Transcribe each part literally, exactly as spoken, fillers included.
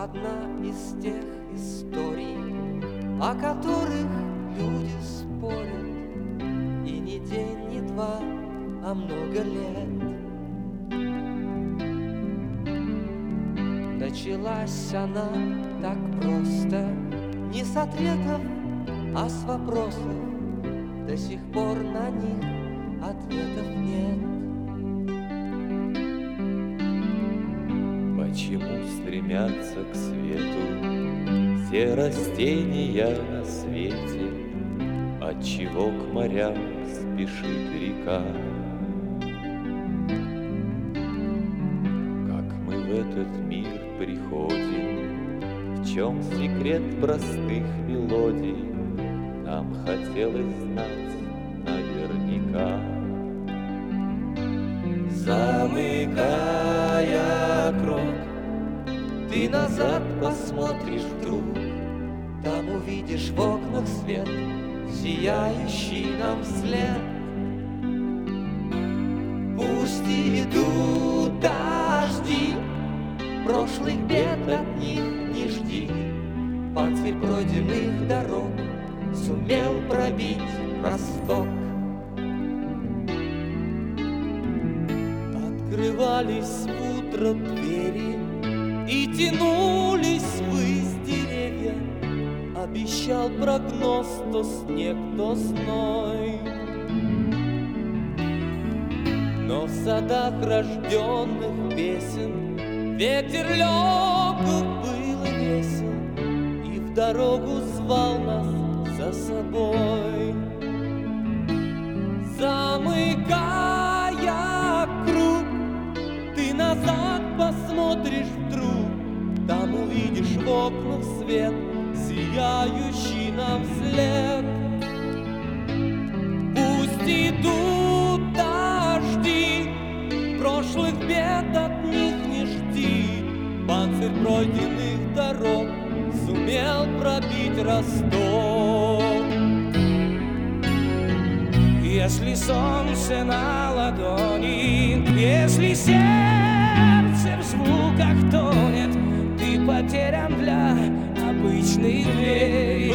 одна из тех историй, о которых люди спорят, и не день, не два, а много лет. Началась она так просто, не с ответов, а с вопросов. До сих пор на них ответов нет. Почему стремятся к свету все растения на свете? Отчего к морям спешит река? Как мы в этот мир приходим, в чем секрет простых мелодий, нам хотелось знать наверняка. Замыкая круг, ты назад посмотришь вдруг, там увидишь в окнах свет, сияющий нам вслед. Пусть идут дожди, прошлых бед от них не жди. Панцирь пройденных дорог сумел пробить росток. открывались в утро двери и тянулись ввысь деревья. Обещал прогноз то снег, то зной. Но в садах рожденных песен ветер легок был и весен, и в дорогу звал нас за собой. Замыкая круг, ты назад посмотришь вдруг, там увидишь в окнах свет, сияющий нам вслед. Пусть идут дожди, прошлых бед от них не жди. Панцирь пройденных дорог сумел пробить росток. Если солнце на ладони, если сердце в звуках тонет, ты потерян для обычных дней.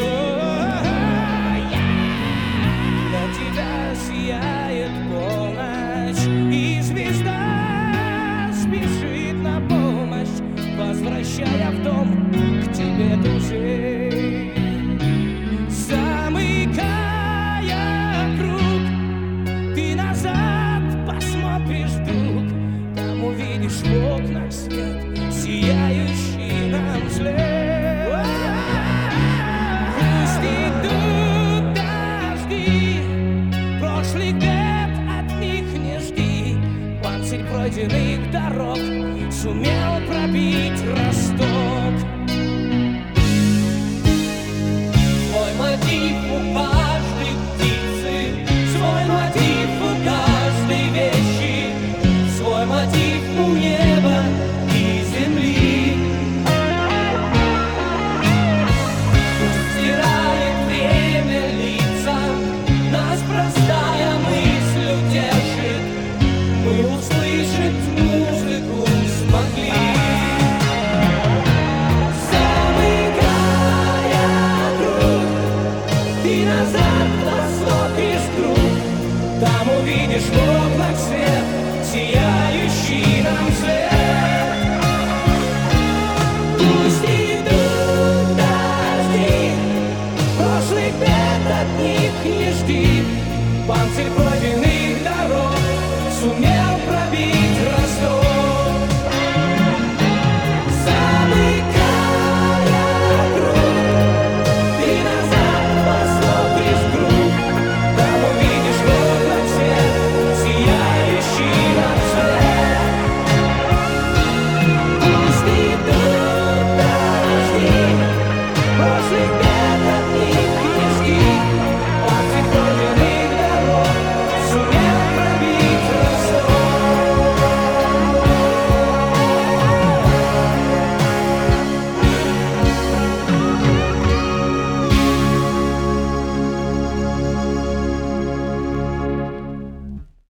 Для тебя сияет полночь, и звезда спешит на помощь, возвращая в дом к тебе друзей. Замыкая круг, ты назад посмотришь вдруг, там увидишь в окнах свет, сияющий нам вслед. Пусть идут дожди, прошлых бед от них не жди. Панцирь пройденных дорог сумел пробить росток. Свой мотив у каждой птицы, свой мотив у каждой вещи, свой мотив у неба и земли. Пусть стирает время лица, нас простая мысль утешит, мы услышать музыку смогли. Ты назад посмотришь круг, там увидишь в окнах свет, сияющий нам вслед. Пусть идут дожди, прошлых бед от них не жди. Панцирь пройденных дорог сумел пробить